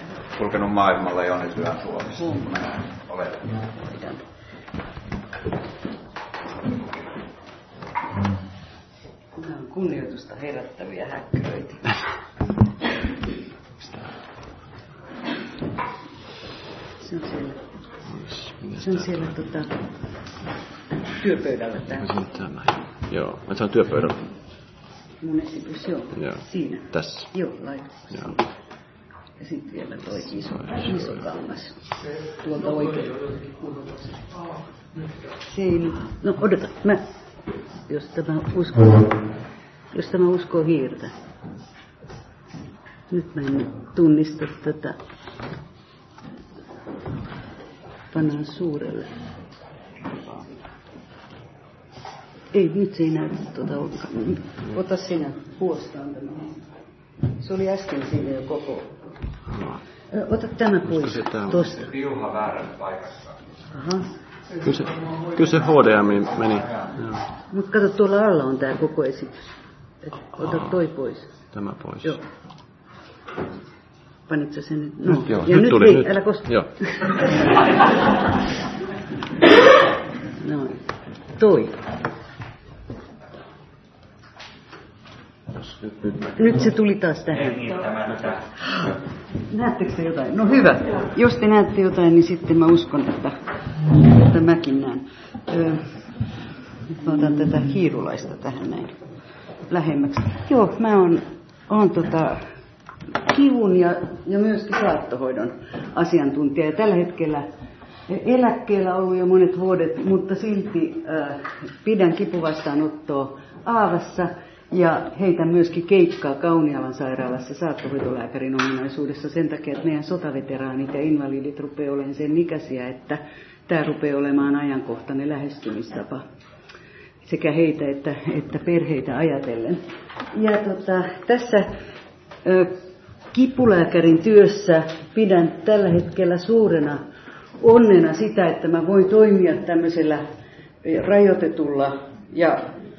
kulkenut maailmalla ja on nykyään Suomessa. Nämä on kunnioitusta herättäviä häkkyröitä. Se on siellä työpöydällä tämä. Joo, se on työpöydällä. Mun esitys, joo. Siinä. Tässä. Joo, laitossa. Joo. Ja sitten vielä toi iso kangas. Tuolta oikein. Se ei nyt... No odota, jos tämä uskoo hiirtä. Nyt mä en tunnista tätä. Pannaan suurelle. Ei, nyt se ei näytä tuota ollenkaan. Ota sinä huostaan tämä. Se oli äsken siinä jo koko. Ota tämä pois tuosta. Piuha väärässä paikassa. Aha. Kyllä se HDMI meni. Mutta kato, tuolla alla on tämä koko esitys. Ota toi pois. Tämä pois. Joo. Panitko sen nyt? No. Joo, ja nyt tuli. Ei, älä koska. Joo. Noin. Toi. Nyt se tuli taas tähän. Näettekö te jotain? No hyvä. Jos te näette jotain, niin sitten mä uskon, että mäkin näen. Nyt mä otan tätä hiirulaista tähän näin lähemmäksi. Joo, mä oon kivun ja myöskin saattohoidon asiantuntija. Ja tällä hetkellä eläkkeellä ollut jo monet vuodet, mutta silti pidän kipuvastaanottoa Aavassa ja heitän myöskin keikkaa Kaunialan sairaalassa saattohoitolääkärin ominaisuudessa sen takia, että meidän sotaveteraanit ja invalidit rupeaa olemaan sen ikäisiä, että tämä rupeaa olemaan ajankohtainen lähestymistapa sekä heitä että perheitä ajatellen. Ja tässä kipulääkärin työssä pidän tällä hetkellä suurena onnena sitä, että mä voin toimia tämmöisellä rajoitetulla ja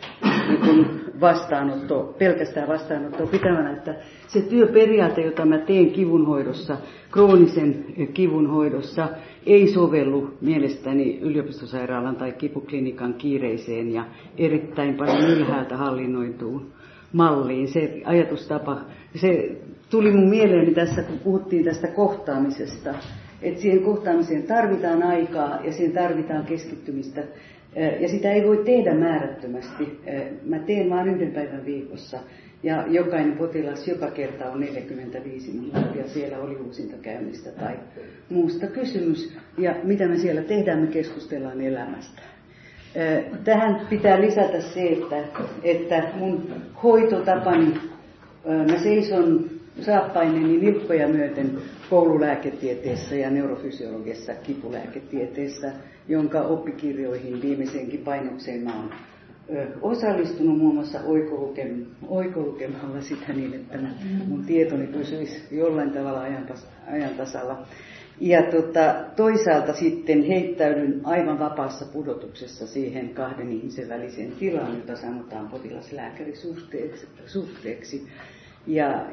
pelkästään vastaanottoa pitävänä, että se työperiaate, jota mä teen kivunhoidossa, kroonisen kivunhoidossa, ei sovellu mielestäni yliopistosairaalan tai kipuklinikan kiireiseen ja erittäin paljon ylhäältä hallinnoituun malliin. Se ajatustapa, se tuli mun mieleeni tässä, kun puhuttiin tästä kohtaamisesta, että siihen kohtaamiseen tarvitaan aikaa ja siihen tarvitaan keskittymistä. Ja sitä ei voi tehdä määrättömästi. Mä teen vain 1 päivän viikossa ja jokainen potilas joka kerta on 45 minuuttia. Siellä oli uusintakäynnistä tai muusta kysymys. Ja mitä me siellä tehdään, me keskustellaan elämästä. Tähän pitää lisätä se, että mun hoitotapani, mä seison saappaineni nilkkoja myöten koululääketieteessä ja neurofysiologiassa kipulääketieteessä, jonka oppikirjoihin viimeisenkin painokseen mä oon osallistunut muun muassa oikolukemalla sitä niin, että mun tietoni pysyisi jollain tavalla ajan tasalla. Ja toisaalta sitten heittäydyn aivan vapaassa pudotuksessa siihen 2 ihmisen väliseen tilaan, jota sanotaan potilas-lääkärisuhteeksi. Ja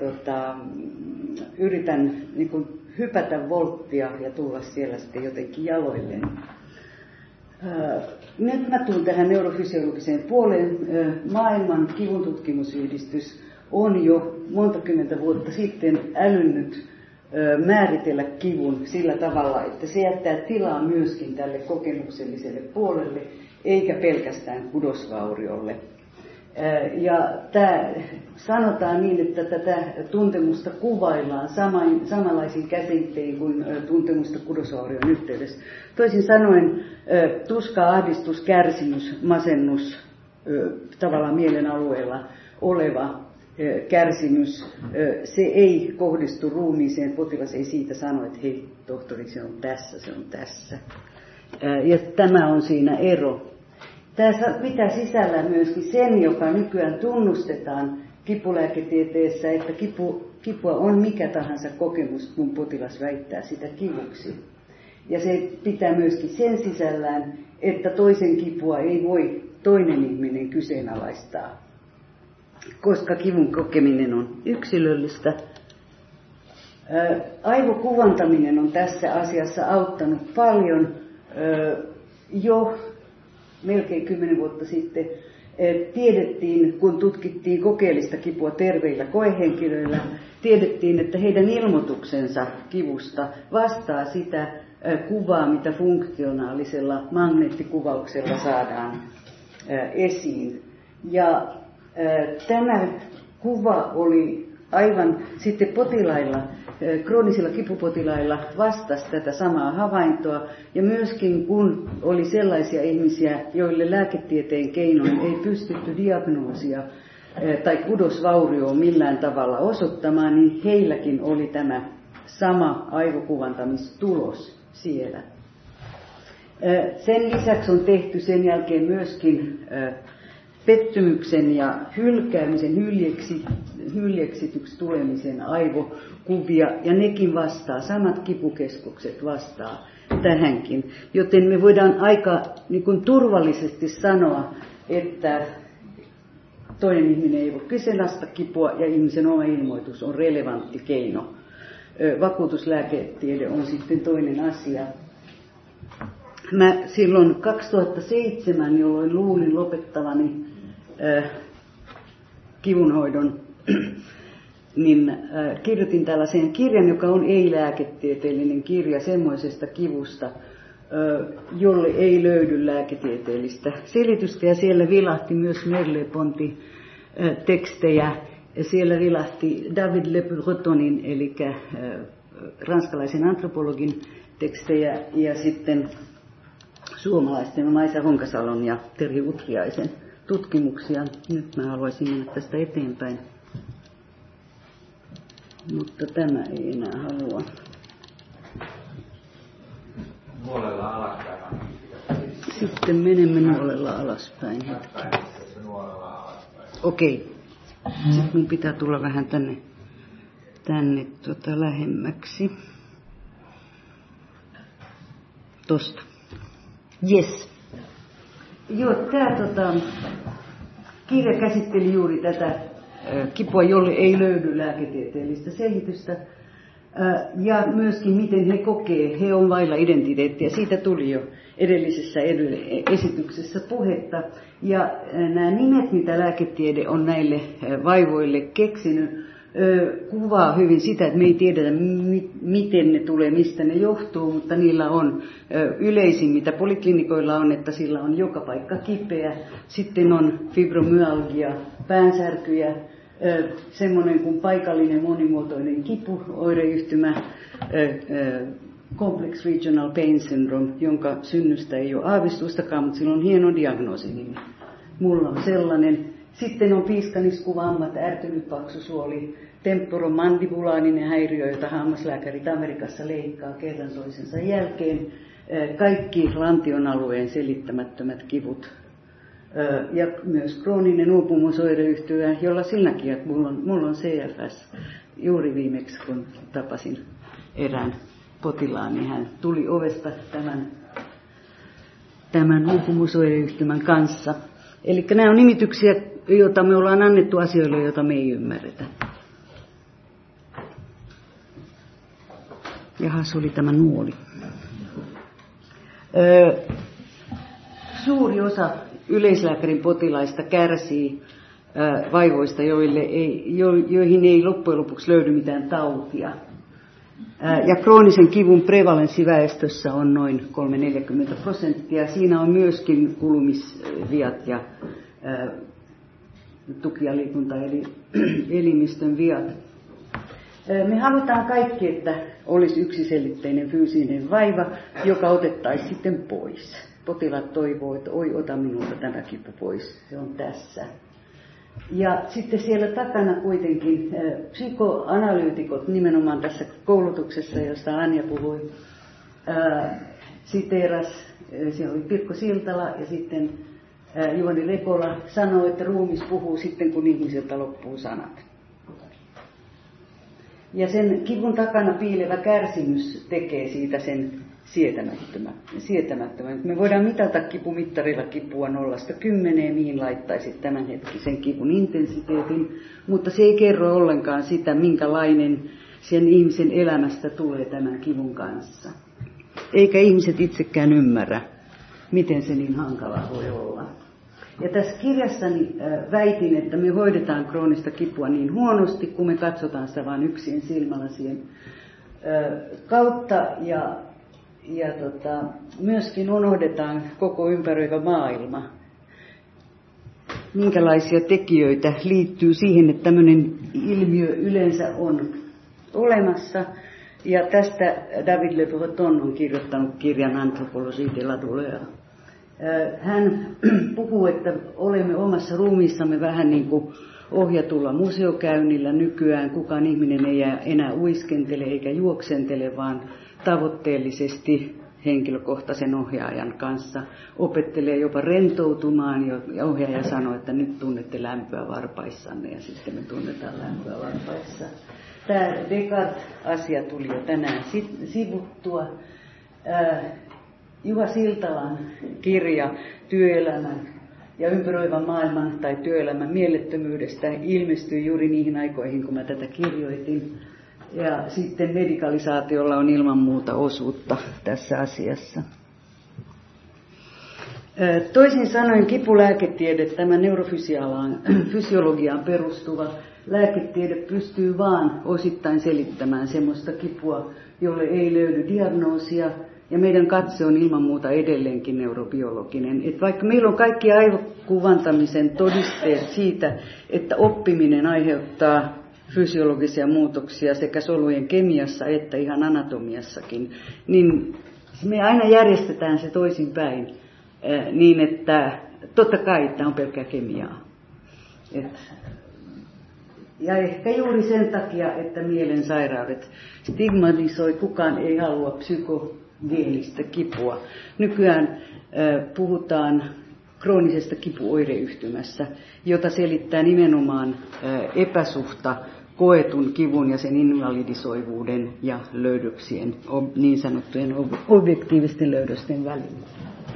yritän niin kuin hypätä volttia ja tulla siellä sitten jotenkin jaloilleen. Nyt mä tulen tähän neurofysiologiseen puoleen. Maailman kivuntutkimusyhdistys on jo monta kymmentä vuotta sitten älynnyt määritellä kivun sillä tavalla, että se jättää tilaa myöskin tälle kokemukselliselle puolelle, eikä pelkästään kudosvauriolle. Ja tämä sanotaan niin, että tätä tuntemusta kuvaillaan samanlaisin käsittein kuin tuntemusta kudosvaurion yhteydessä. Toisin sanoen tuska, ahdistus, kärsimys, masennus, tavallaan mielen alueella oleva kärsimys, se ei kohdistu ruumiiseen. Potilas ei siitä sano, että hei tohtori, se on tässä. Ja tämä on siinä ero. Tämä pitää sisällään myöskin sen, joka nykyään tunnustetaan kipulääketieteessä, että kipua on mikä tahansa kokemus, kun potilas väittää sitä kivuksi. Ja se pitää myöskin sen sisällään, että toisen kipua ei voi toinen ihminen kyseenalaistaa, koska kivun kokeminen on yksilöllistä. Aivokuvantaminen on tässä asiassa auttanut paljon. Jo melkein 10 vuotta sitten tiedettiin, kun tutkittiin kokeellista kipua terveillä koehenkilöillä, tiedettiin, että heidän ilmoituksensa kivusta vastaa sitä kuvaa, mitä funktionaalisella magneettikuvauksella saadaan esiin. Ja tämä kuva oli aivan sitten potilailla, kroonisilla kipupotilailla vastasi tätä samaa havaintoa. Ja myöskin kun oli sellaisia ihmisiä, joille lääketieteen keinoin ei pystytty diagnoosia tai kudosvaurioon millään tavalla osoittamaan, niin heilläkin oli tämä sama aivokuvantamistulos siellä. Sen lisäksi on tehty sen jälkeen myöskin pettymyksen ja hylkäämisen, hyljeksityksi tulemisen aivokuvia, ja nekin vastaa, samat kipukeskukset vastaa tähänkin. Joten me voidaan aika niin kuin turvallisesti sanoa, että toinen ihminen ei voi kyseenalaista kipua ja ihmisen oma ilmoitus on relevantti keino. Vakuutuslääketiede on sitten toinen asia. Mä silloin 2007, jolloin luulin lopettavani kivunhoidon, niin kirjoitin tällaisen kirjan, joka on ei-lääketieteellinen kirja semmoisesta kivusta, jolle ei löydy lääketieteellistä selitystä. Ja siellä vilahti myös Merleau-Pontin tekstejä. Siellä vilahti David Le Bretonin, eli ranskalaisen antropologin tekstejä, ja sitten suomalaisten Maisa Honkasalon ja Terhi Utriaisen tutkimuksia. Nyt mä haluaisin mennä tästä eteenpäin, mutta tämä ei enää halua. Nuolella alaspäin. Sitten menemme nuolella alaspäin. Okei. Sitten mun pitää tulla vähän tänne lähemmäksi. Tosta. Yes. Joo, tämä kirja käsitteli juuri tätä kipua, jolle ei löydy lääketieteellistä selitystä. Ja myöskin miten he kokee, he on vailla identiteettiä. Siitä tuli jo edellisessä esityksessä puhetta. Ja nämä nimet, mitä lääketiede on näille vaivoille keksinyt, kuvaa hyvin sitä, että me ei tiedetä, miten ne tulee, mistä ne johtuu, mutta niillä on yleisin, mitä poliklinikoilla on, että sillä on joka paikka kipeä. Sitten on fibromyalgia, päänsärkyjä, semmoinen kuin paikallinen monimuotoinen kipuoireyhtymä, Complex Regional Pain Syndrome, jonka synnystä ei ole aavistustakaan, mutta sillä on hieno diagnoosinimi. Mulla on sellainen. Sitten on piiskaniskuvammat, ärtynyt paksusuoli, temporomandibulaaninen häiriö, jota hammaslääkärit Amerikassa leikkaa kerran toisensa jälkeen. Kaikki lantion alueen selittämättömät kivut. Ja myös krooninen uupumusoireyhtymä, jolla silläkin, että mulla on CFS. Juuri viimeksi, kun tapasin erään potilaan, niin hän tuli ovesta tämän uupumusoireyhtymän kanssa. Eli nämä on nimityksiä, joita me ollaan annettu asioille, joita me ei ymmärretä. Jahas, oli tämä nuoli. Suuri osa yleislääkärin potilaista kärsii vaivoista, joihin ei loppujen lopuksi löydy mitään tautia. Ja kroonisen kivun prevalenssi väestössä on noin 3-40%. Siinä on myöskin kulumisviat ja tuki- ja liikunta- eli elimistön viat. Me halutaan kaikki, että olisi yksiselitteinen fyysinen vaiva, joka otettaisiin sitten pois. Potilaat toivoo, että oi, ota minulta tämä kipu pois, se on tässä. Ja sitten siellä takana kuitenkin psykoanalyytikot nimenomaan tässä koulutuksessa, josta Anja puhui, siteeras, siellä oli Pirkko Siltala ja sitten Juhani Lepola sanoi, että ruumis puhuu sitten, kun ihmiseltä loppuu sanat. Ja sen kivun takana piilevä kärsimys tekee siitä sen sietämättömän. Me voidaan mitata kipumittarilla kipua 0–10, mihin laittaisit tämänhetkisen kivun intensiteetin, mutta se ei kerro ollenkaan sitä, minkälainen sen ihmisen elämästä tulee tämän kivun kanssa. Eikä ihmiset itsekään ymmärrä, miten se niin hankala voi olla. Ja tässä kirjassani väitin, että me hoidetaan kroonista kipua niin huonosti, kun me katsotaan sitä vain yksien silmälasien kautta ja myöskin unohdetaan koko ympäröivä maailma. Minkälaisia tekijöitä liittyy siihen, että tämmöinen ilmiö yleensä on olemassa. Ja tästä David Le Breton on kirjoittanut kirjan Anthropologie de la douleur. Hän puhuu, että olemme omassa ruumiissamme vähän niin kuin ohjatulla museokäynnillä nykyään. Kukaan ihminen ei enää uiskentele eikä juoksentele, vaan tavoitteellisesti henkilökohtaisen ohjaajan kanssa opettelee jopa rentoutumaan, ja ohjaaja sanoo, että nyt tunnette lämpöä varpaissanne, ja sitten me tunnetaan lämpöä varpaissa. Tämä Descartes-asia tuli jo tänään sivuttua. Juha Siltalan kirja Työelämän ja ympäröivän maailman tai työelämän mielettömyydestä ilmestyi juuri niihin aikoihin, kun mä tätä kirjoitin. Ja sitten medikalisaatiolla on ilman muuta osuutta tässä asiassa. Toisin sanoen kipulääketiede, tämä neurofysiologiaan perustuva lääketiede pystyy vaan osittain selittämään semmoista kipua, jolle ei löydy diagnoosia. Ja meidän katse on ilman muuta edelleenkin neurobiologinen. Et vaikka meillä on kaikki aivokuvantamisen todisteet siitä, että oppiminen aiheuttaa fysiologisia muutoksia sekä solujen kemiassa että ihan anatomiassakin, niin me aina järjestetään se toisinpäin niin, että totta kai tämä on pelkkää kemiaa. Ja ehkä juuri sen takia, että mielensairaudet stigmatisoi, kukaan ei halua psykogeenistä kipua. Nykyään puhutaan kroonisesta kipuoireyhtymässä, jota selittää nimenomaan epäsuhta koetun kivun ja sen invalidisoivuuden ja löydöksien, niin sanottujen objektiivisten löydösten välillä.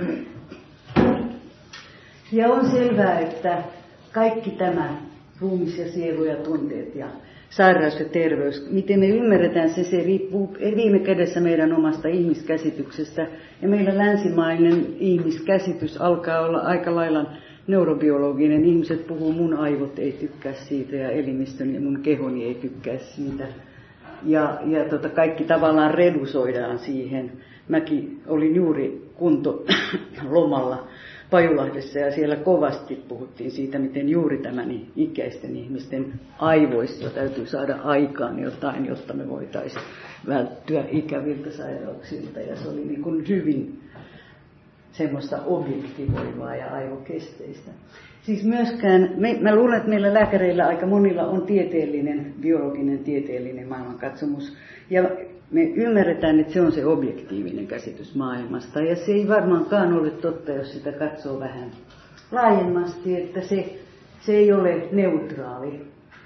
Ja on selvää, että kaikki tämä ruumis ja sielu ja tunteet ja sairaus ja terveys, miten me ymmärretään se riippuu viime kädessä meidän omasta ihmiskäsityksestä. Ja meillä länsimainen ihmiskäsitys alkaa olla aika lailla neurobiologinen. Ihmiset puhuu, mun aivot ei tykkää siitä ja elimistön ja mun kehoni ei tykkää siitä. Ja kaikki tavallaan redusoidaan siihen. Mäkin olin juuri kuntolomalla Pajulahdessa ja siellä kovasti puhuttiin siitä, miten juuri tämän ikäisten ihmisten aivoista täytyy saada aikaan jotain, jotta me voitaisiin välttyä ikäviltä sairauksilta. Ja se oli niin kuin hyvin semmoista objektivoivaa ja aivokesteistä. Siis myöskään, mä luulen, että meillä lääkäreillä aika monilla on biologinen tieteellinen maailmankatsomus. Ja me ymmärretään, että se on se objektiivinen käsitys maailmasta. Ja se ei varmaankaan ole totta, jos sitä katsoo vähän laajemmasti, että se ei ole neutraali.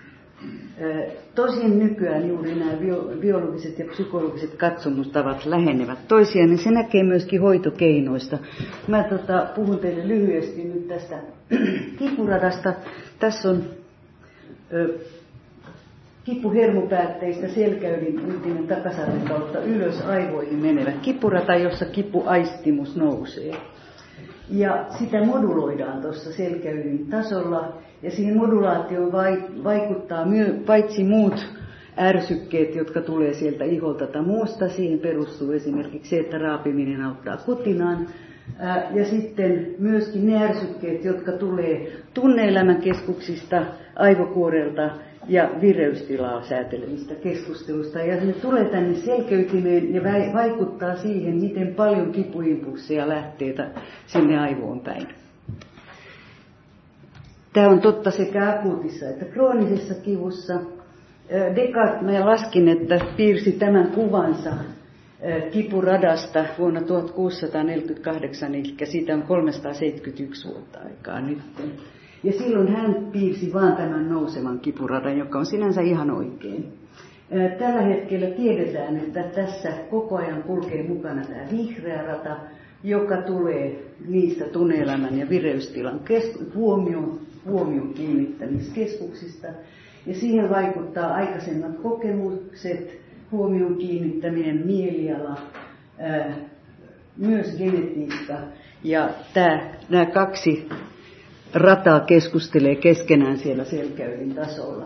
Tosin nykyään juuri nämä biologiset ja psykologiset katsomustavat lähenevät toisiaan, niin se näkee myöskin hoitokeinoista. Mä puhun teille lyhyesti nyt tästä kipuradasta. Tässä on kipuhermopäätteistä selkäydin takasarven kautta ylös aivoihin menevä kipurata, jossa kipuaistimus nousee. Ja sitä moduloidaan tuossa selkäydin tasolla, ja siihen modulaatioon vaikuttaa paitsi muut ärsykkeet, jotka tulee sieltä iholta tai muusta. Siihen perustuu esimerkiksi se, että raapiminen auttaa kutinaan. Ja sitten myöskin ne ärsykkeet, jotka tulee tunne-elämän keskuksista, aivokuorelta ja vireystilaa säätelevistä keskustelusta. Ja ne tulee tänne selkeytimeen ja vaikuttaa siihen, miten paljon kipuimpulsseja lähtee sinne aivoon päin. Tämä on totta sekä akuutissa että kroonisessa kivussa. Descartes, mä laskin, että piirsi tämän kuvansa kipuradasta vuonna 1648, eli siitä on 371 vuotta aikaa nyt. Ja silloin hän piirsi vaan tämän nousevan kipuradan, joka on sinänsä ihan oikein. Tällä hetkellä tiedetään, että tässä koko ajan kulkee mukana tämä vihreä rata, joka tulee niistä tunne-elämän ja vireystilan huomion kiinnittämiskeskuksista. Ja siihen vaikuttaa aikaisemmat kokemukset, huomion kiinnittäminen, mieliala, myös genetiikka. Ja nämä kaksi rataa keskustelee keskenään siellä selkäydin tasolla.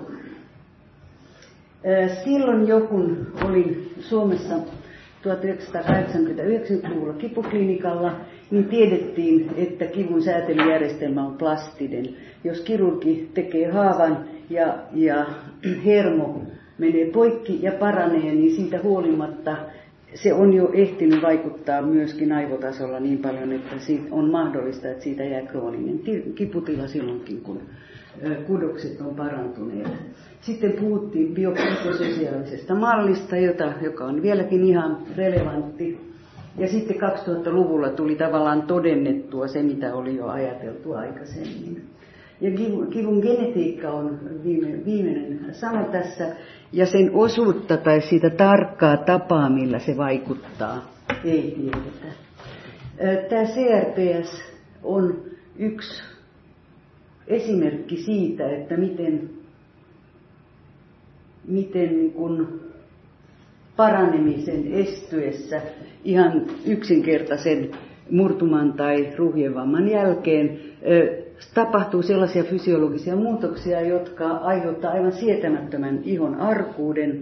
Silloin kun olin Suomessa 1980-90-luvulla kipuklinikalla, niin tiedettiin, että kivun säätelyjärjestelmä on plastinen. Jos kirurgi tekee haavan ja hermo menee poikki ja paranee, niin siitä huolimatta se on jo ehtinyt vaikuttaa myöskin aivotasolla niin paljon, että on mahdollista, että siitä jää krooninen kiputila silloinkin, kun kudokset on parantuneet. Sitten puhuttiin biopsykososiaalisesta mallista, joka on vieläkin ihan relevantti. Ja sitten 2000-luvulla tuli tavallaan todennettua se, mitä oli jo ajateltu aikaisemmin. Ja kivun genetiikka on viimeinen sana tässä, ja sen osuutta tai siitä tarkkaa tapaa, millä se vaikuttaa, ei tiedetä. Tämä CRPS on yksi esimerkki siitä, että miten niin kun paranemisen estyessä ihan yksinkertaisen murtuman tai ruhjevamman jälkeen tapahtuu sellaisia fysiologisia muutoksia, jotka aiheuttaa aivan sietämättömän ihon arkuuden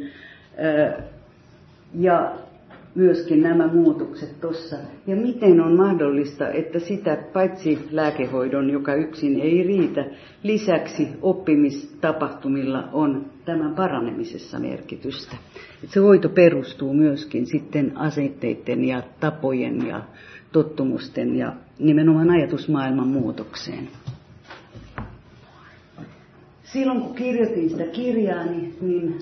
ja myöskin nämä muutokset tuossa. Ja miten on mahdollista, että sitä paitsi lääkehoidon, joka yksin ei riitä, lisäksi oppimistapahtumilla on tämän paranemisessa merkitystä. Että se hoito perustuu myöskin sitten asenteiden ja tapojen ja tottumusten ja nimenomaan ajatusmaailman muutokseen. Silloin kun kirjoitin sitä kirjaa, niin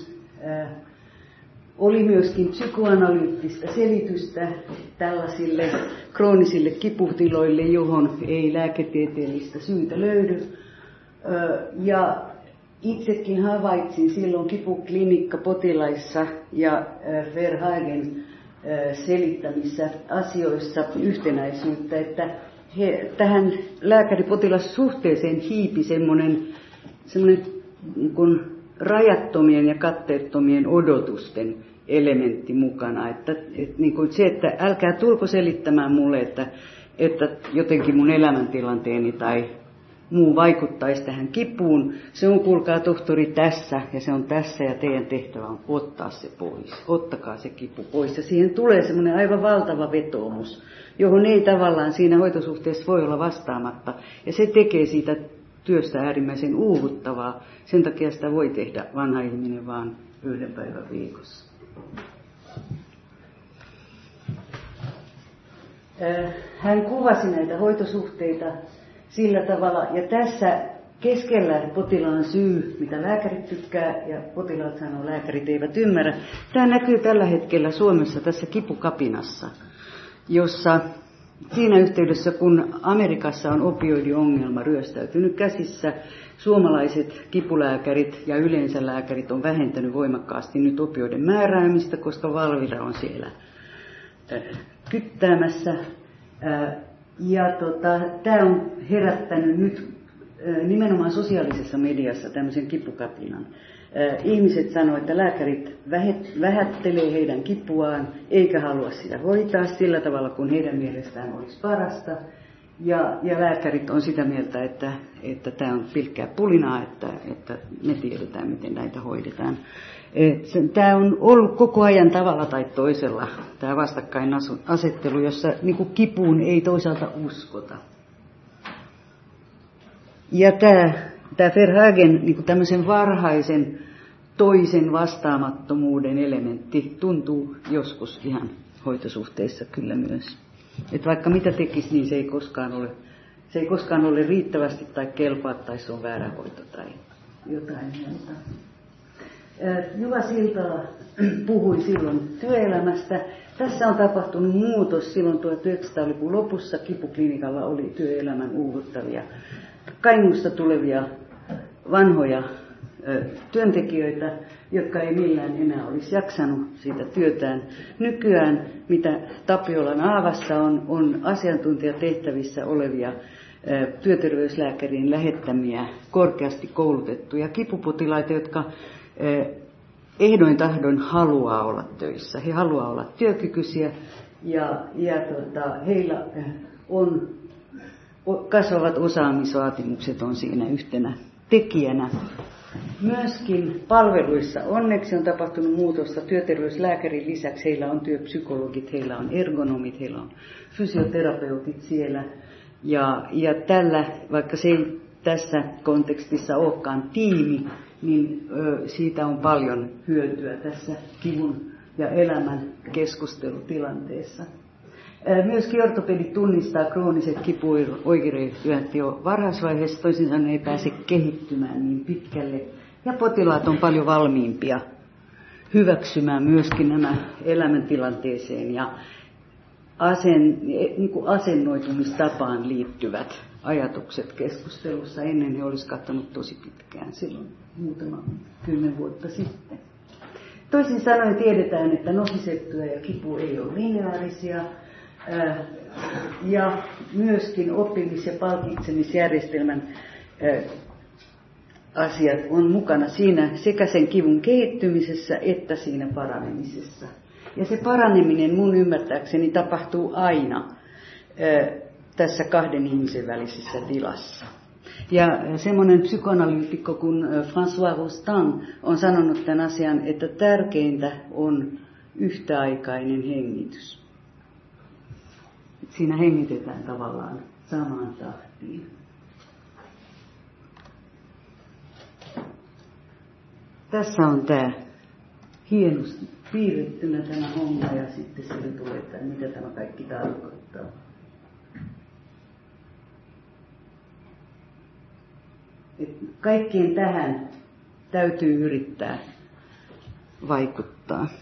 oli myöskin psykoanalyyttistä selitystä tällaisille kroonisille kiputiloille, johon ei lääketieteellistä syytä löydy. Ja itsekin havaitsin silloin kipuklinikkapotilaissa ja Verhagen selittämissä asioissa yhtenäisyyttä, että tähän lääkäripotilassuhteeseen hiipi semmoinen niin kuin rajattomien ja katteettomien odotusten elementti mukana. Että niin kuin se, että älkää tulko selittämään mulle, että jotenkin mun elämäntilanteeni tai muu vaikuttaisi tähän kipuun. Se on, kuulkaa tohtori, tässä ja se on tässä ja teidän tehtävä on ottaa se pois. Ottakaa se kipu pois. Ja siihen tulee semmoinen aivan valtava vetoomus, johon ei tavallaan siinä hoitosuhteessa voi olla vastaamatta. Ja se tekee siitä työstä äärimmäisen uuvuttavaa. Sen takia sitä voi tehdä vanha ihminen vaan 1 päivän viikossa. Hän kuvasi näitä hoitosuhteita sillä tavalla, ja tässä keskellä potilaan syy, mitä lääkärit tykkää, ja potilaat sanoo, lääkärit eivät ymmärrä. Tämä näkyy tällä hetkellä Suomessa tässä kipukapinassa, jossa siinä yhteydessä, kun Amerikassa on opioidiongelma ryöstäytynyt käsissä, suomalaiset kipulääkärit ja yleensä lääkärit on vähentänyt voimakkaasti nyt opioiden määräämistä, koska Valvira on siellä kyttäämässä. Tämä on herättänyt nyt nimenomaan sosiaalisessa mediassa tämmöisen kipukapinan. Ihmiset sanoo, että lääkärit vähättelee heidän kipuaan, eikä halua sitä hoitaa sillä tavalla, kun heidän mielestään olisi parasta. Ja lääkärit on sitä mieltä, että tämä on pilkkää pulinaa, että me tiedetään, miten näitä hoidetaan. Tämä on ollut koko ajan tavalla tai toisella, tämä vastakkainasettelu, jossa niin kuin kipuun ei toisaalta uskota. Ja tämä Verhagen niin kuin tämmöisen varhaisen toisen vastaamattomuuden elementti tuntuu joskus ihan hoitosuhteissa kyllä myös. Että vaikka mitä tekisi, niin se ei koskaan ole riittävästi tai kelpaa tai se on väärä hoito tai jotain muuta. Juha Siltala puhui silloin työelämästä. Tässä on tapahtunut muutos. Silloin 1900-luvun lopussa kipuklinikalla oli työelämän uuvuttavia Kainuusta tulevia vanhoja työntekijöitä, jotka ei millään enää olisi jaksanut siitä työtään. Nykyään, mitä Tapiolan Aavassa on asiantuntijatehtävissä olevia työterveyslääkärin lähettämiä korkeasti koulutettuja kipupotilaita, jotka ehdoin tahdon haluaa olla töissä. He haluaa olla työkykyisiä ja heillä on kasvavat osaamisvaatimukset on siinä yhtenä tekijänä. Myöskin palveluissa onneksi on tapahtunut muutosta. Työterveyslääkärin lisäksi heillä on työpsykologit, heillä on ergonomit, heillä on fysioterapeutit siellä. Ja tällä, vaikka se ei tässä kontekstissa olekaan tiimi, niin siitä on paljon hyötyä tässä kivun ja elämän keskustelutilanteessa. Myöskin ortopedit tunnistaa krooniset kipuoireilijat jo varhaisvaiheessa, toisin sanoen ei pääse kehittymään niin pitkälle. Ja potilaat on paljon valmiimpia hyväksymään myöskin nämä elämäntilanteeseen ja asennoitumistapaan liittyvät ajatukset keskustelussa. Ennen he olisi katsonut tosi pitkään, silloin muutama 10 vuotta sitten. Toisin sanoen tiedetään, että nokiseptyä ja kipu ei ole lineaarisia. Ja myöskin oppimis- ja palkitsemisjärjestelmän asiat on mukana siinä sekä sen kivun kehittymisessä että siinä paranemisessa. Ja se paraneminen mun ymmärtääkseni tapahtuu aina tässä kahden ihmisen välisessä tilassa. Ja semmoinen psykoanalyytikko kuin François Rostand on sanonut tämän asian, että tärkeintä on yhtäaikainen hengitys. Siinä hengitetään tavallaan samaan tahtiin. Tässä on tämä hienosti piirrettynä tämä homma ja sitten siitä tulee, että mitä tämä kaikki tarkoittaa. Kaikkien tähän täytyy yrittää vaikuttaa.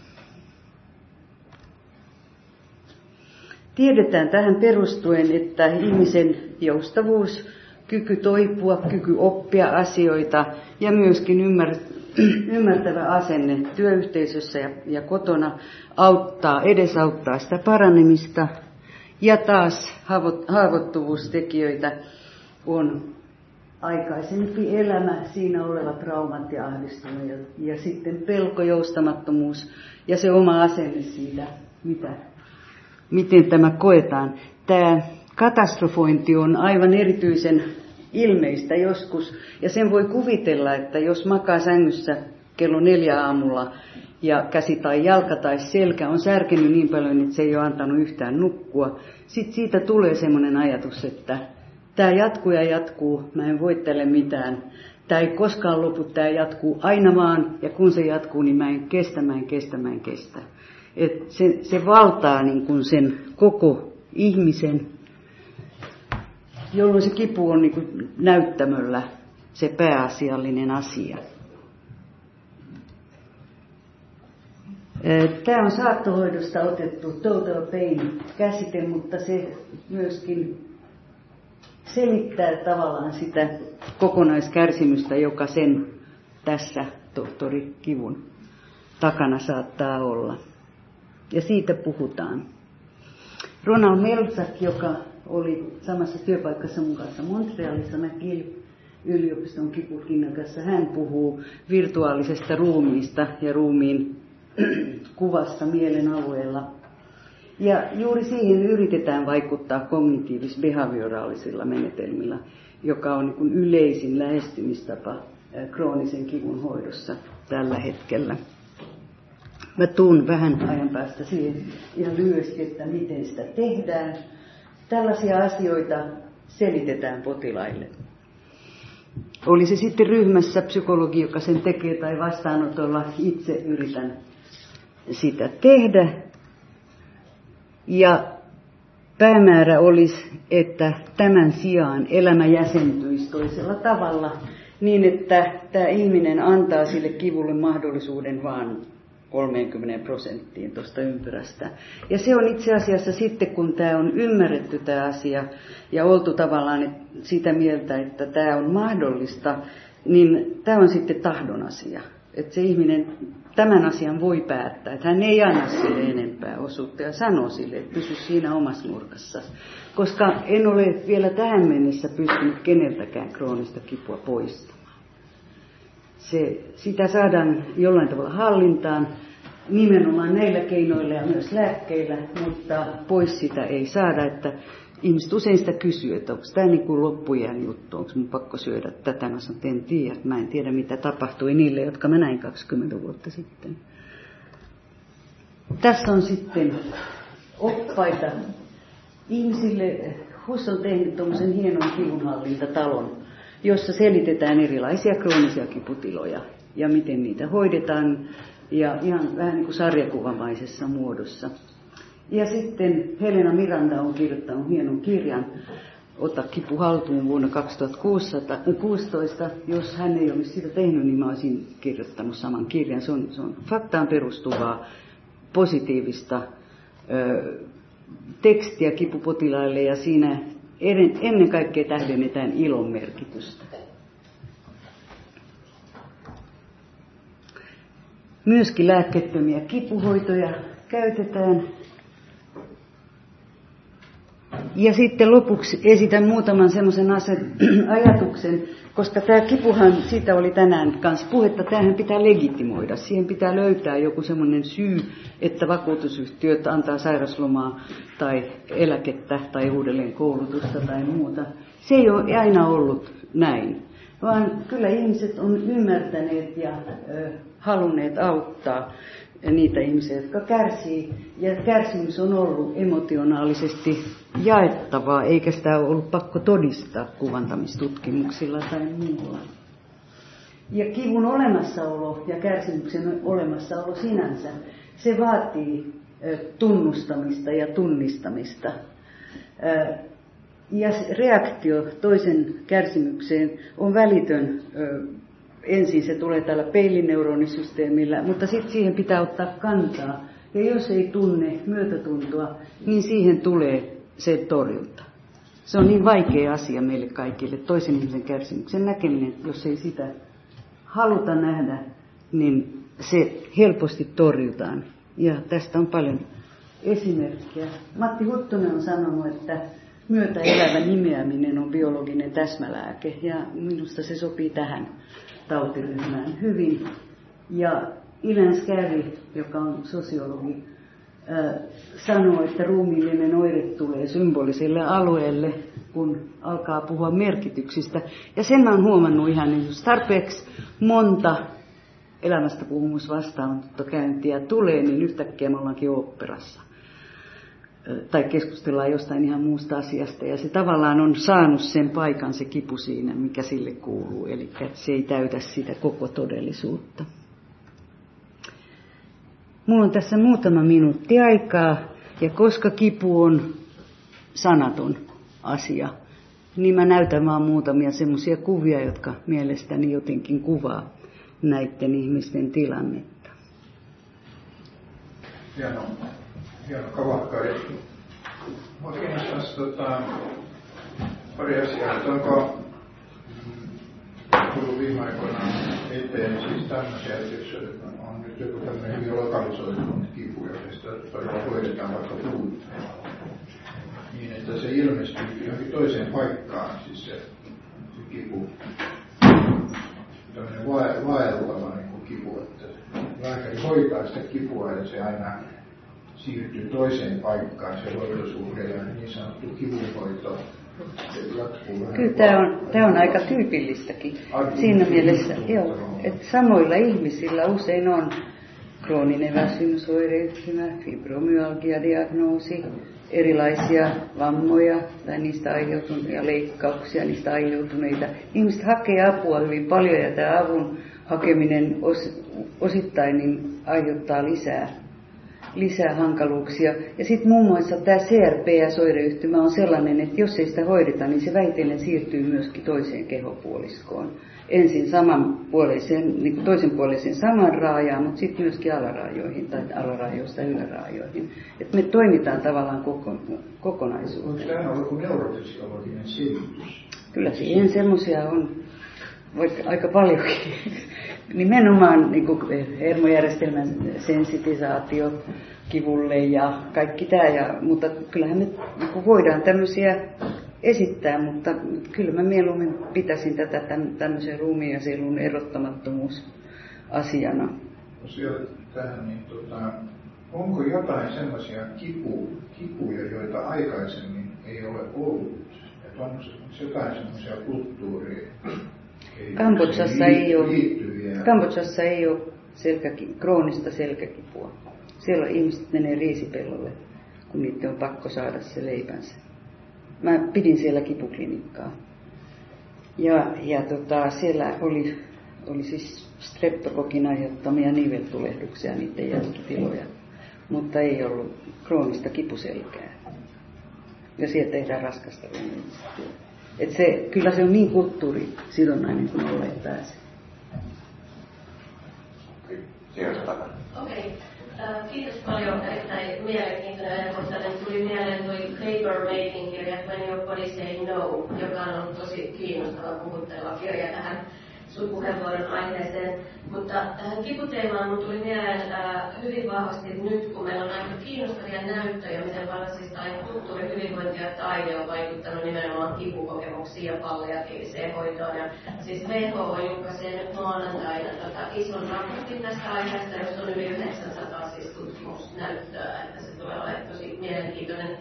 Tiedetään tähän perustuen, että ihmisen joustavuus, kyky toipua, kyky oppia asioita ja myöskin ymmärtävä asenne työyhteisössä ja kotona edesauttaa sitä paranemista. Ja taas haavoittuvuustekijöitä on aikaisempi elämä, siinä olevat traumat ja ahdistuminen ja sitten pelko, joustamattomuus ja se oma asenne siitä, miten tämä koetaan. Tämä katastrofointi on aivan erityisen ilmeistä joskus ja sen voi kuvitella, että jos makaa sängyssä kello 4 aamulla ja käsi tai jalka tai selkä on särkenyt niin paljon, että se ei ole antanut yhtään nukkua, sitten siitä tulee semmoinen ajatus, että tämä jatkuu ja jatkuu, mä en voi tälle mitään. Tämä ei koskaan lopu, tämä jatkuu aina vaan, ja kun se jatkuu, niin mä en kestä. Et se valtaa niin kuin sen koko ihmisen, jolloin se kipu on niin kuin näyttämöllä se pääasiallinen asia. Tämä on saattohoidosta otettu total pain-käsite, mutta se myöskin selittää tavallaan sitä kokonaiskärsimystä, joka sen tässä tohtorikivun takana saattaa olla. Ja siitä puhutaan. Ronald Melzack, joka oli samassa työpaikassa mun kanssa Montrealissa, McGill-yliopiston kipuklinikassa, hän puhuu virtuaalisesta ruumiista ja ruumiin kuvasta mielen alueella. Ja juuri siihen yritetään vaikuttaa kognitiivis-behavioraalisilla menetelmillä, joka on niin kuin yleisin lähestymistapa kroonisen kivun hoidossa tällä hetkellä. Mä tuun vähän ajan päästä siihen ihan lyhyesti, että miten sitä tehdään. Tällaisia asioita selitetään potilaille. Oli se sitten ryhmässä psykologi, joka sen tekee, tai vastaanotolla, itse yritän sitä tehdä. Ja päämäärä olisi, että tämän sijaan elämä jäsentyisi toisella tavalla, niin että tämä ihminen antaa sille kivulle mahdollisuuden vaan 30% tuosta ympyrästä. Ja se on itse asiassa sitten, kun tämä on ymmärretty tämä asia ja oltu tavallaan sitä mieltä, että tämä on mahdollista, niin tämä on sitten tahdon asia. Että se ihminen tämän asian voi päättää, että hän ei anna sille enempää osuutta ja sanoo sille, että pysy siinä omassa nurkassa. Koska en ole vielä tähän mennessä pystynyt keneltäkään kroonista kipua poistamaan. Sitä saadaan jollain tavalla hallintaan, nimenomaan näillä keinoilla ja myös lääkkeillä, mutta pois sitä ei saada. Että ihmiset usein sitä kysyy, että onko tämä niin kuin loppujen juttu, onko mun pakko syödä tätä. Mä sanon, että en tiedä. Mä en tiedä, mitä tapahtui niille, jotka mä näin 20 vuotta sitten. Tässä on sitten oppaita ihmisille. HUS on tehnyt tuommoisen hienon kivunhallintatalon, jossa selitetään erilaisia kroonisia kiputiloja ja miten niitä hoidetaan, ja ihan vähän niin kuin sarjakuvamaisessa muodossa. Ja sitten Helena Miranda on kirjoittanut hienon kirjan Ota kipu haltuun vuonna 2016. Jos hän ei olisi sitä tehnyt, niin mä olisin kirjoittanut saman kirjan. Se on faktaan perustuvaa, positiivista tekstiä kipupotilaille, ja siinä ennen kaikkea tähdennetään ilon merkitystä. Myöskin lääkkeettömiä kipuhoitoja käytetään. Ja sitten lopuksi esitän muutaman semmoisen ajatuksen, koska tämä kipuhan, siitä oli tänään kanssa puhetta, tämähän pitää legitimoida. Siihen pitää löytää joku semmoinen syy, että vakuutusyhtiöt antaa sairaslomaa tai eläkettä tai uudelleen koulutusta tai muuta. Se ei ole aina ollut näin, vaan kyllä ihmiset on ymmärtäneet ja halunneet auttaa niitä ihmisiä, jotka kärsii. Ja kärsimys on ollut emotionaalisesti jaettavaa, eikä sitä ole ollut pakko todistaa kuvantamistutkimuksilla tai muulla. Ja kivun olemassaolo ja kärsimyksen olemassaolo sinänsä, se vaatii tunnustamista ja tunnistamista. Ja reaktio toisen kärsimykseen on välitön. Ensin se tulee tällä peilineuroonisysteemillä, mutta sitten siihen pitää ottaa kantaa. Ja jos ei tunne myötätuntoa, niin siihen tulee se torjunta. Se on niin vaikea asia meille kaikille, toisen ihmisen kärsimyksen näkeminen. Jos ei sitä haluta nähdä, niin se helposti torjutaan. Ja tästä on paljon esimerkkejä. Matti Huttunen on sanonut, että myötäelävä nimeäminen on biologinen täsmälääke, ja minusta se sopii tähän tautiryhmään hyvin. Ja Ilan Scarry, joka on sosiologi, sanoo, että ruumiillinen oire tulee symboliselle alueelle, kun alkaa puhua merkityksistä. Ja sen mä oon huomannut ihan niin, jos tarpeeksi monta elämästä puhumusvastaanottokäyntiä tulee, niin yhtäkkiä me ollaankin oopperassa. Tai keskustellaan jostain ihan muusta asiasta, ja se tavallaan on saanut sen paikan, se kipu siinä, mikä sille kuuluu, eli se ei täytä sitä koko todellisuutta. Mulla on tässä muutama minuutti aikaa, ja koska kipu on sanaton asia, niin mä näytän vaan muutamia semmoisia kuvia, jotka mielestäni jotenkin kuvaa näiden ihmisten tilannetta. Hieno kavakka. Mua kiinnostaisi pari asiaa, että onko tullut viime aikoina eteen siis tämmöisiä, jos on nyt joku tämmöinen hyvin lokalisoitunut kipu, josta todella hoidetaan vaikka puutteella, niin että se ilmestyy johonkin toiseen paikkaan, siis se kipu, tämmöinen vaeltava niin kipu, että lääkäri hoitaa sitä kipua ja se aina siirtyy toiseen paikkaan, se hoitosuhde ja niin sanottu kivunhoito jatkuu. Kyllä tämä on aika tyypillistäkin siinä mielessä, että samoilla ihmisillä usein on krooninen väsymysoireyhtymä, fibromyalgia-diagnoosi, erilaisia vammoja tai niistä aiheutuneita leikkauksia, niistä aiheutuneita. Ihmiset hakee apua hyvin paljon, ja tämä avun hakeminen osittain niin aiheuttaa lisää hankaluuksia. Ja sitten muun muassa tämä CRPS-oireyhtymä on sellainen, että jos ei sitä hoideta, niin se vähitellen siirtyy myöskin toiseen kehopuoliskoon. Ensin samanpuoleiseen, niin toisenpuoleiseen saman raajaan, mutta sitten myöskin alaraajoihin tai alaraajoista yläraajoihin. Et me toimitaan tavallaan kokonaisuudessa. Onko tämä ollut kuin neurofysiologinen selitys? Kyllä siihen semmoisia on aika paljonkin. Nimenomaan niin kuin hermojärjestelmän sensitisaatio, kivulle ja kaikki tämä. Mutta kyllähän me voidaan tämmöisiä esittää, mutta kyllä mä mieluummin pitäisin tätä tämmöisen ruumiin ja sielun erottamattomuusasiana. Tähän, niin, onko jotain sellaisia kipuja, joita aikaisemmin ei ole ollut? Että onko jotain sellaisia kulttuuria? Kambodsassa ei ole kroonista selkäkipua. Siellä ihmiset menee riisipellolle, kun niiden on pakko saada se leipänsä. Mä pidin siellä kipuklinikkaa. Siellä oli siis streptokokin aiheuttamia niveltulehduksia, niiden jälkitiloja, mutta ei ollut kroonista kipuselkää. Ja siellä tehdään raskasta ruumiillista. Kyllä se on niin kulttuurisidonnainen kuin olleen pääsee. Okei. Kiitos paljon, erittäin mielenkiintoinen ajankohtainen. Tuli mieleen tuo Paper Making-kirja When Your Body Say No, joka on ollut tosi kiinnostava puhutteleva kirja tähän sun puheenvuoron aiheeseen. Mutta tähän kiputeemaan mun tuli mieleen hyvin vahvasti nyt, kun meillä on aika kiinnostavia näyttöjä, miten paljon siis kulttuuri, hyvinvointi ja taide on vaikuttanut nimenomaan kipukokemuksiin ja palliatiiviseen hoitoon. Ja siis WHO julkaisee nyt maanantaina ison raportin tästä aiheesta, jossa on yli 900 siis tutkimusnäyttöä, että se tulee olemaan tosi mielenkiintoinen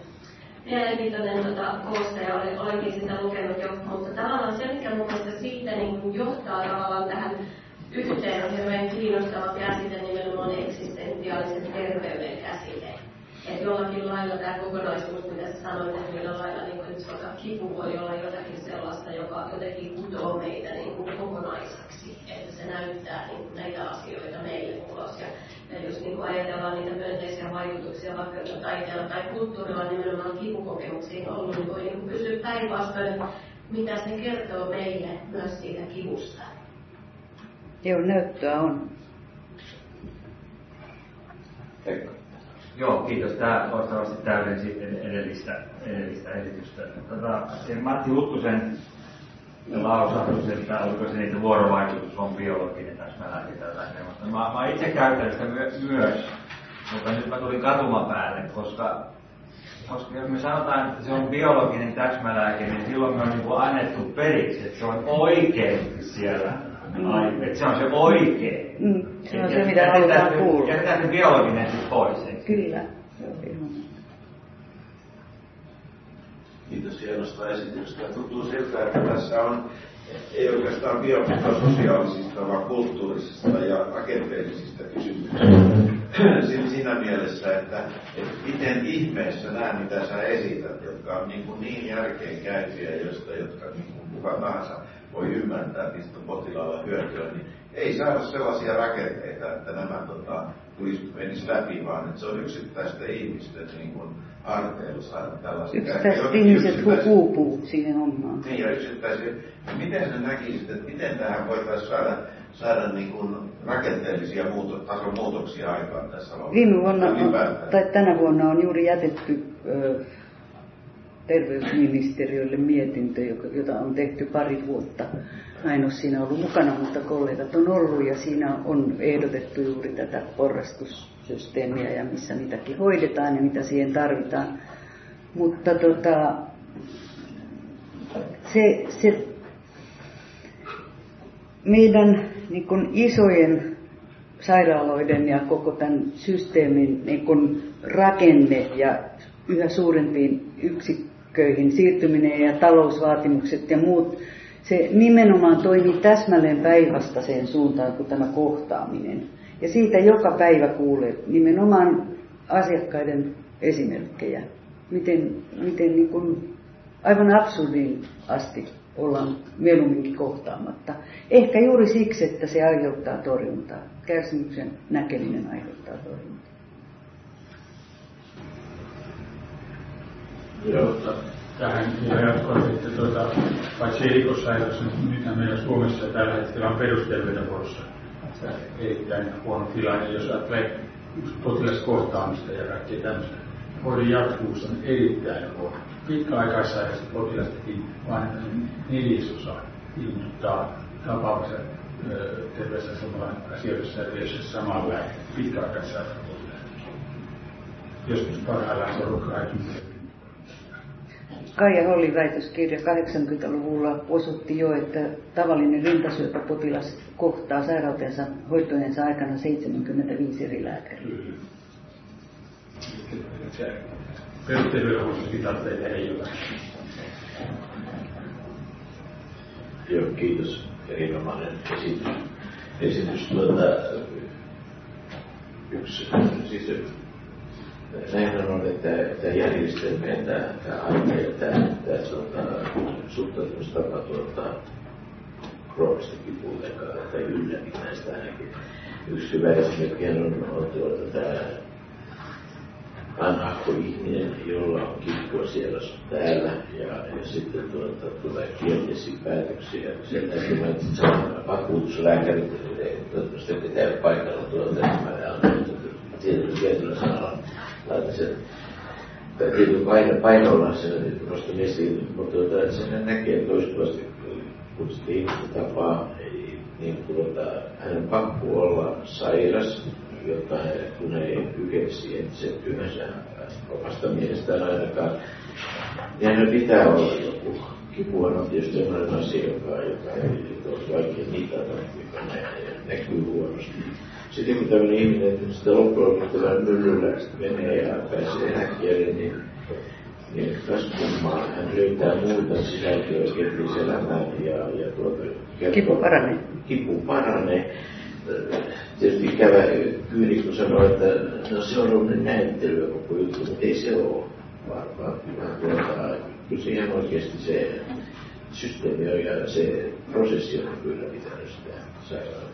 kooste ja olenkin sitä lukenut jo, mutta tavallaan se, mikä mun mielestä siitä niin johtaa tavallaan tähän yhteen on hirveän kiinnostava käsite nimenomaan eksistentiaalisen terveyden käsite. Että jollakin lailla tämä kokonaisuus, mitä sä sanoit, että millä lailla niin kipu voi olla jotakin sellaista, joka jotenkin kutoo meitä niin kuin kokonaiseksi, että se näyttää niin kuin näitä asioita meille ulos. Ja jos niin ajatellaan niitä myönteisiä vaikutuksia vaikka taiteella tai kulttuurilla nimenomaan kipukokemuksiin ollut, niin voi niin kysyä päinvastoin, mitä se kertoo meille myös siitä kivusta. Joo, näyttöä on. Joo, kiitos. Tämä loistavasti täydensi edellistä esitystä. Matti Huttusen lausahdus, että oliko se niitä vuorovaikutus on biologinen täsmälääke tai jotain sellaista. Mä itse käytän sitä myös, mutta nyt mä tulin katuman päälle, koska jos me sanotaan, että se on biologinen täsmälääke, niin silloin me on niin kuin annettu periksi, että se on oikeasti siellä. Että se on se oikein. Se on se, mitä halutaan kuulla. Jätetään se biologinen siis pois. Kyllä, se on ihan. Kiitos hienosta esityksestä. Tuntuu siltä, että tässä on ei oikeastaan biopsykososiaalisista, vaan kulttuurisista ja rakenteellisista kysymyksistä. Siinä mielessä, että miten ihmeessä nämä, mitä sä esität, jotka on niin järkeenkäypiä, jotka kuka tahansa voi ymmärtää, että niistä potilaalla hyötyä, niin ei saada sellaisia rakenteita, että nämä menis läpi, vaan että se on yksittäisten ihmisten harteilla saada tällaisia. Yksittäiset ihmiset uupuu siihen hommaan. Niin, ja yksittäisiä. Miten sä näkisit, että miten tähän voitaisiin saada rakenteellisia tason muutoksia aikaan tässä vaiheessa? Viime vuonna, tai tänä vuonna on juuri jätetty terveysministeriölle mietintö, jota on tehty pari vuotta. Mä en ole siinä ollut mukana, mutta kollegat on ollut ja siinä on ehdotettu juuri tätä porrastussysteemiä ja missä mitäkin hoidetaan ja mitä siihen tarvitaan. Mutta se meidän niin kun isojen sairaaloiden ja koko tämän systeemin niin kun rakenne ja yhä suurempiin yksikköihin siirtyminen ja talousvaatimukset ja muut, se nimenomaan toimii täsmälleen päinvastaiseen suuntaan kuin tämä kohtaaminen. Ja siitä joka päivä kuulee nimenomaan asiakkaiden esimerkkejä, miten niin kuin aivan absurdiin asti ollaan mieluumminkin kohtaamatta. Ehkä juuri siksi, että se aiheuttaa torjuntaa. Kärsimyksen näkeminen aiheuttaa torjuntaa. Joo, tähän jatkoon sitten paitsi erikoissairaus, mitä meillä Suomessa tällä hetkellä on perusterveydenhuollossa erittäin huono tilanne, jos ajattelee potilaskohtaamista ja kaikkea tämmöistä. Hoidon jatkuvuus on erittäin huono. Pitkäaikaissairaista potilastakin vain 4% ilmoittaa tapauksen terveysasemalla asioissa, joissa samaan lääkkeelle pitkäaikaissairaista potilaista. joskus parhaillaan porukkaa. Kaija Hollin väitöskirja 80-luvulla osoitti jo, että tavallinen rintasyöpäpotilas kohtaa sairautensa hoitojensa aikana 75 eri lääkäriä. Perusterveydenhuollossakin tarpeita ei ole. Joo, kiitos. Erinomainen esitys. Näinhän on, että tämä järjestelmä ja tämä aika ja tämä suhtautumistapa kroonista kipua tai ylläkin näistä ainakin. Yksi hyvä esimerkki on tämä vanhahko-ihminen, jolla on kippua siellä täällä ja sitten tulee kielteisiä päätöksiä. Sen takia mainitsin sanan vakuutuslääkärit, toivottavasti pitää paikalla tietyllä sanalla laitan sen tietyllä painolla sen nostan esiin, mutta sen näkee toistuvasti, kun sitten ihmistä tapaa, niin hän on pakko olla sairas, jotta kun ei kykene siihen sen työnsä omasta mielestään ainakaan, niin hän pitää olla joku. Kipu on tietysti sellainen asia, joka ei ole vaikea mitata, mikä näkyy huonosti. Sitten kun tämmöinen ihminen sitä loppujen lopuksi myllyllä menee ja pääsee eläkkeelle, niin kas kummaa hän löytää muuta sisältöä kenties elämään ja Kipu paranee. Tietysti ikävä kyynikko sanoo, että no, se on ollut näyttelyä koko juttu, mutta ei se ole. Vaan kyllä siihen oikeasti se systeemi on ja se prosessi on kyllä pitänyt sitä sairaalaa.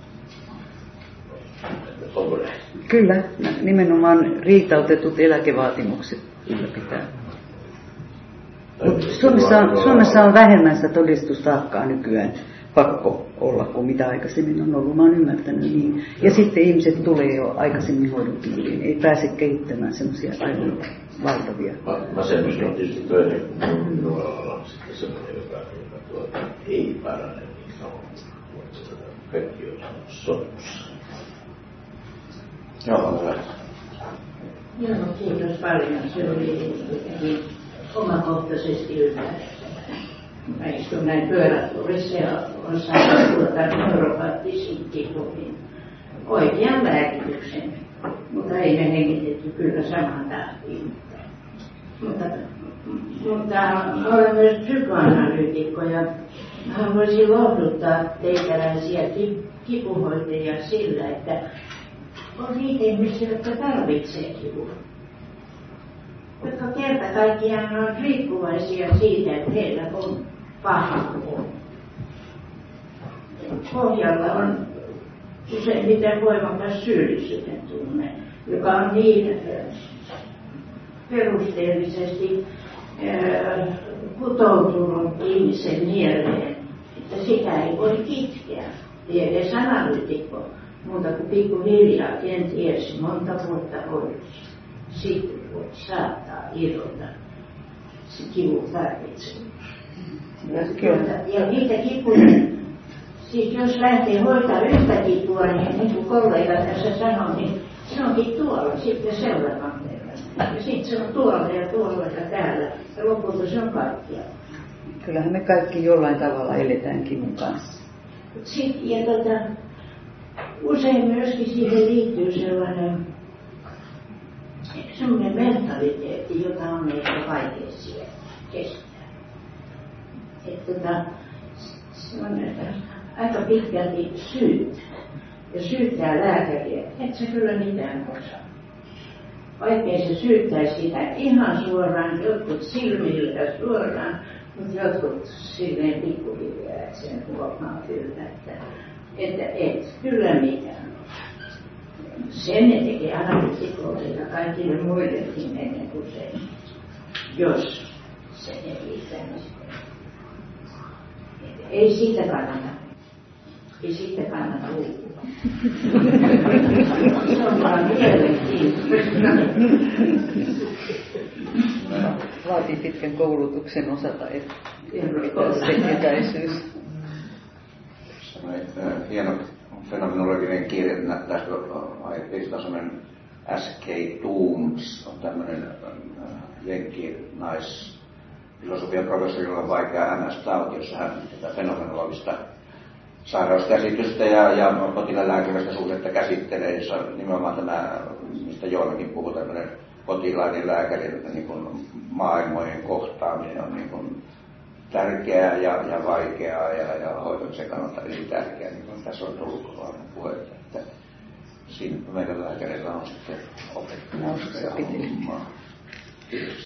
Kyllä, nimenomaan riitautetut eläkevaatimukset ylläpitää. Suomessa on vähemmän sitä todistustaakkaa nykyään pakko olla kuin mitä aikaisemmin on ollut. Mä oon ymmärtänyt niin. Ja sitten ihmiset tulee jo aikaisemmin hoidon piiriin, ei pääse kehittämään semmoisia aivan valtavia. Masennus on tietysti toinen, kun minulla on sitten semmoinen, joka ei parane, niin kaikki on sotussa. Joo, kiitos paljon. Se oli omakohtaisesti ymmärrettävää. Mä istun näin pyörätuolissa ja on saanut neuropaattisiin kipuihin oikean lääkityksen, mutta ei me hengitetty kyllä samaan tahtiin. Mutta olen myös psykoanalyytikko ja haluaisin lohduttaa teikäläisiä kipuhoitajia sillä, että on niitä ihmisiä, jotka tarvitsee kivua, jotka kerta kaikkiaan on riippuvaisia siitä, että heillä on paha olo. Pohjalla on useimmiten voimakas syyllisyyden tunne, joka on niin perusteellisesti kutoutunut ihmisen mieleen, että sitä ei voi kitkeä. Edes analyytikko, muuta kuin pikkuhiljaa, kenties monta vuotta hoidossa. Sitten saattaa irrota se kivun tarvitsemus. Ja niitä kipuja, siis jos lähtee hoitaa yhtä kipua, niin kuin kollega tässä sanoi, niin se onkin tuolla sitten seuraavan verran. Ja sitten se on tuolla ja tuolla ja täällä. Ja lopulta se on kaikkia. Kyllähän me kaikki jollain tavalla eletään kivun kanssa. Sitten, ja usein myöskin siihen liittyy sellainen mentaliteetti, jota on meitä vaikea kestää. Se on aika pitkälti syyt. Ja syyttää lääkäriä, et sä kyllä mitään osaa. Vaikkei se syyttäisi sitä ihan suoraan, jotkut silmillä suoraan, mutta jotkut silleen pikkuhiljaa, että sen huomaa kyllä, että et kyllä mitään osaa. Sen ne tekee analyytikoille ja kaikille muillekin ennen kuin se, jos se ei riittää. Ei siitä kannata luopua. Se on vaan mielenkiintoista. Vaatii pitkän koulutuksen osata, että se etäisyys. Hieno fenomenologinen kirja, näyttäisikö esitellä sellainen S.K. Toombs on tämmöinen jenkki-naisfilosofian professori, jolla on vaikea MS-tauti, jossa hän tätä fenomenologista sairauskäsitystä ja potilaan-lääkäräistä suhdetta käsittelee, jossa nimenomaan tämä, mistä Joonakin puhuu, tämmöinen potilaan ja lääkärin niin kuin maailmojen kohtaaminen on niin kuin tärkeää ja vaikeaa ja hoitamisen kannalta hyvin tärkeää, niin kuin tässä on tullut puhetta, että siinä meidän lääkäreillä on sitten opettamista ja hommaa. Kiitos.